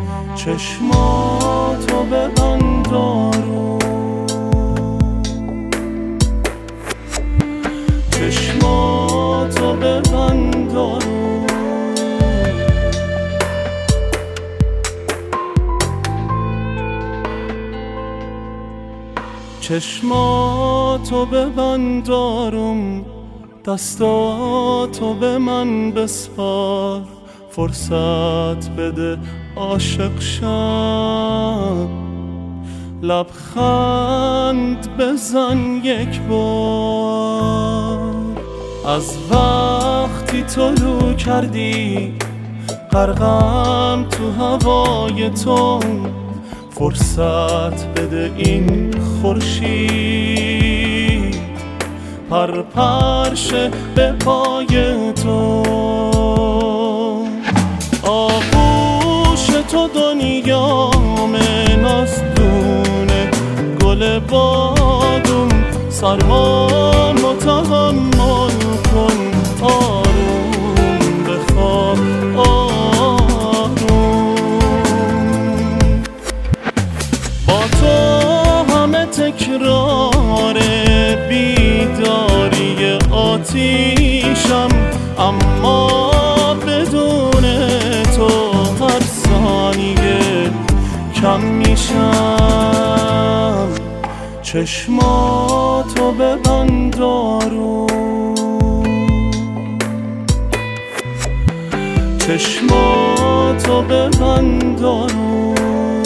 چشماتو ببند آروم، چشماتو ببند آروم، چشماتو ببند آروم، دستاتو به من بسپار، فرصت بده عاشق شم، لبخند بزن یک بار. از وقتی طلوع کردی غرقم تو هوای تو، فرصت بده این خورشید پرپرشه به پای تو. آغوش تو دنیامه، نازدونه گل بادوم، سرمامو تحمل کن، آروم بخواب آروم. با تو همه تکرار بیداری آتیشم، اما بدون تو هر ثانیه کم میشم. چشماتو ببند آروم، چشماتو ببند آروم.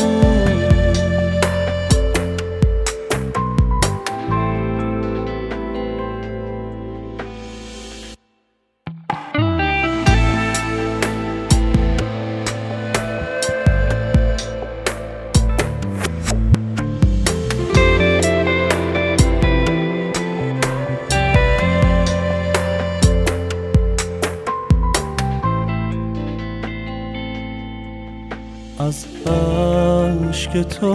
از اشک تو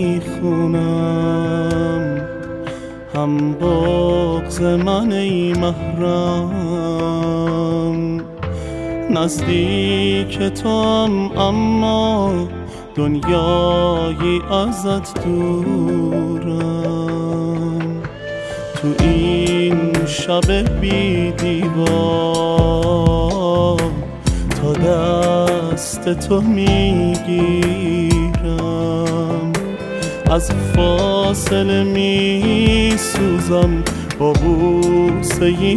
میخونم هم بغض من ای محرم، نزدیک تو هم اما دنیایی ازت دورم. تو این شب بی دیوار تا دست تو میگیرم، از فاصله میسوزم، با بوسه‌ای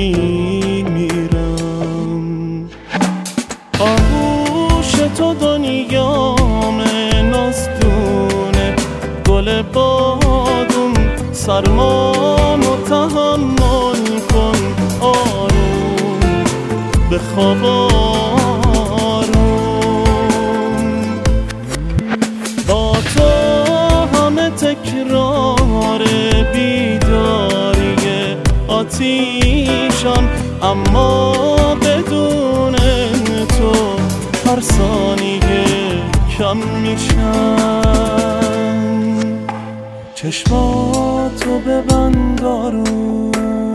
میمیرم. آغوش تو دنیامه، نازدونه گل بادوم، سرمامو تحمل کن، آروم بخواب آروم. با تو همه تکرار بیداری آتیشم، اما بدون تو هر ثانیه کم میشم. چشماتو ببند آروم،